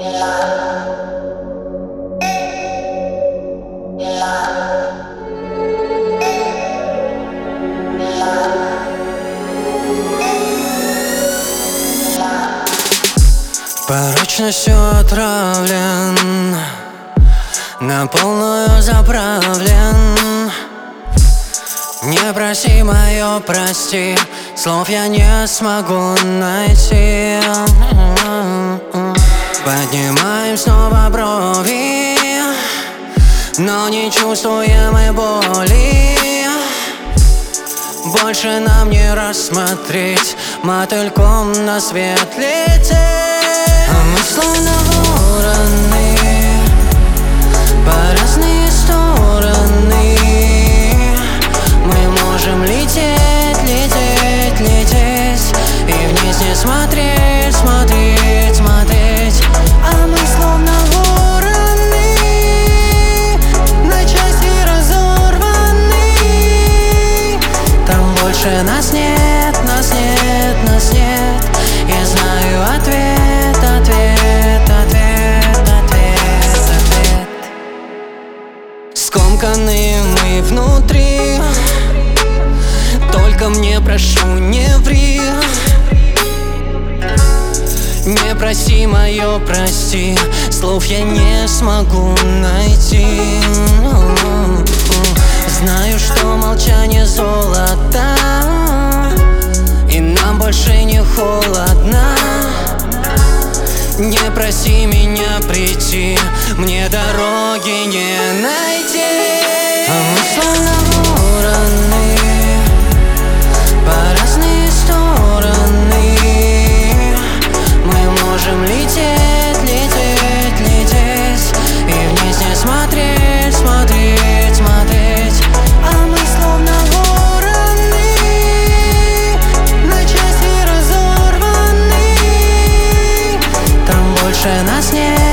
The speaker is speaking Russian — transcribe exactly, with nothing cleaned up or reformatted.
Порочностью отравлен, на полную заправлен. Не проси мое прости, слов я не смогу найти. Поднимаем снова брови, но не чувствуем мы боли. Больше нам не рассмотреть, мотыльком на свет лететь. А мы словно вороны, по разные стороны. Мы можем лететь, лететь, лететь, и вниз не смотреть, смотреть, смотреть. А мы словно вороны, на части разорваны. Там больше нас нет, нас нет, нас нет. Я знаю ответ, ответ, ответ, ответ, ответ. Скомканы мы внутри, только мне прошу, не ври. Не проси мое прости, слов я не смогу найти. Знаю, что молчание золото, и нам больше не холодно. Не проси меня прийти, мне дороги не найти. А мы словно вороны, по разные стороны. Мы можем лететь, лететь, лететь, и вниз не смотреть, смотреть, смотреть. А мы словно вороны, на части разорваны. Там больше нас нет.